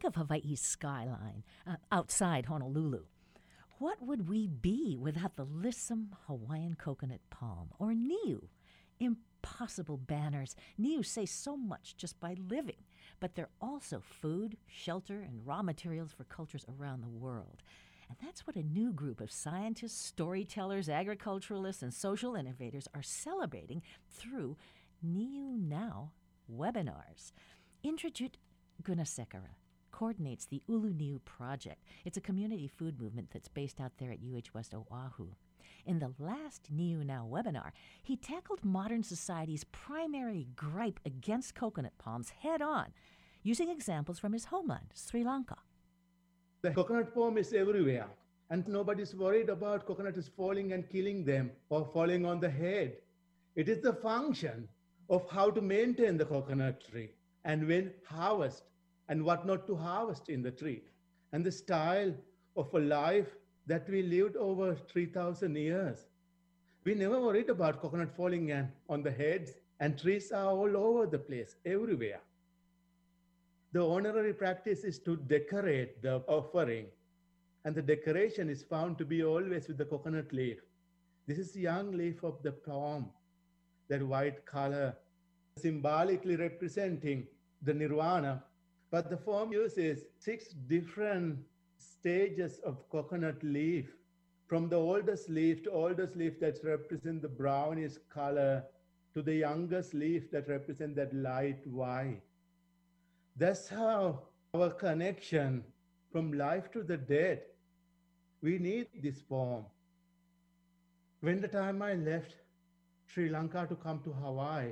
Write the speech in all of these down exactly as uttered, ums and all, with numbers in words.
of Hawaii's skyline uh, outside Honolulu. What would we be without the lissom Hawaiian coconut palm, or niu? Impossible banners. Niu say so much just by living, but they're also food, shelter, and raw materials for cultures around the world. And that's what a new group of scientists, storytellers, agriculturalists, and social innovators are celebrating through Niu Now webinars. Indrajit Gunasekara coordinates the Ulu Niu project. It's a community food movement that's based out there at U H West Oahu. In the last Niu Now webinar, he tackled modern society's primary gripe against coconut palms head on, using examples from his homeland, Sri Lanka. The coconut palm is everywhere, and nobody's worried about coconut is falling and killing them or falling on the head. It is the function of how to maintain the coconut tree and when harvest and what not to harvest in the tree, and the style of a life that we lived over three thousand years. We never worried about coconut falling on the heads, and trees are all over the place, everywhere. The honorary practice is to decorate the offering, and the decoration is found to be always with the coconut leaf. This is the young leaf of the palm, that white color, symbolically representing the nirvana. But the form uses six different stages of coconut leaf, from the oldest leaf to oldest leaf that represent the brownish color to the youngest leaf that represent that light white. That's how our connection from life to the dead, we need this form. When the time I left Sri Lanka to come to Hawaii,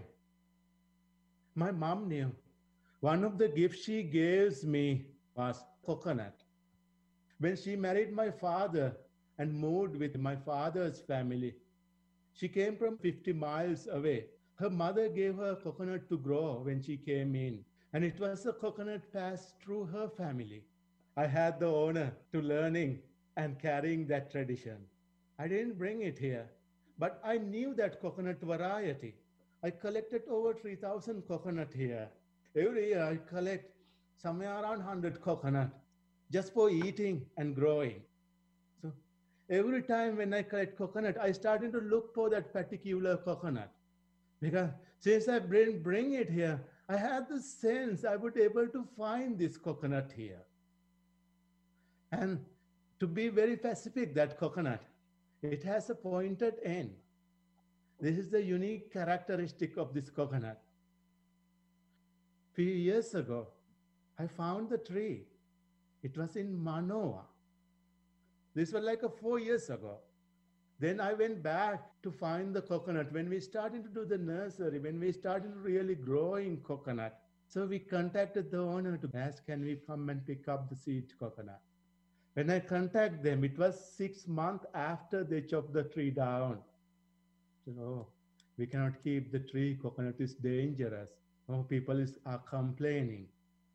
my mom knew one of the gifts she gave me was coconut. When she married my father and moved with my father's family, she came from fifty miles away. Her mother gave her coconut to grow when she came in, and it was a coconut passed through her family. I had the honor to learning and carrying that tradition. I didn't bring it here, but I knew that coconut variety. I collected over three thousand coconut here. Every year I collect somewhere around one hundred coconut just for eating and growing. So every time when I collect coconut, I started to look for that particular coconut. Because since I didn't bring it here, I had the sense I would be able to find this coconut here. And to be very specific, that coconut, it has a pointed end. This is the unique characteristic of this coconut. Few years ago, I found the tree. It was in Manoa. This was like a four years ago. Then I went back to find the coconut. When we started to do the nursery, when we started really growing coconut, so we contacted the owner to ask, can we come and pick up the seed coconut? When I contacted them, it was six months after they chopped the tree down. So we cannot keep the tree, coconut is dangerous. Oh, people is, are complaining.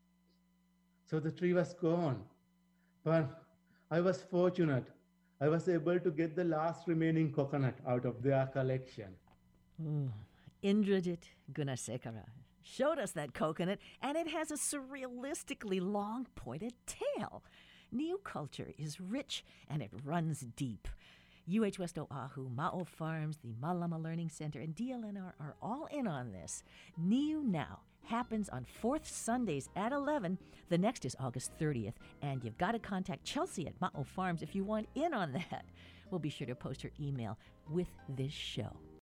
So the tree was gone. But I was fortunate. I was able to get the last remaining coconut out of their collection. Ooh, Indrajit Gunasekara showed us that coconut, and it has a surrealistically long pointed tail. Niu culture is rich and it runs deep. U H West Oahu, Ma'o Farms, the Malama Learning Center, and D L N R are all in on this. Niu Now happens on fourth Sundays at eleven. The next is August thirtieth, and you've got to contact Chelsea at Ma'o Farms if you want in on that. We'll be sure to post her email with this show.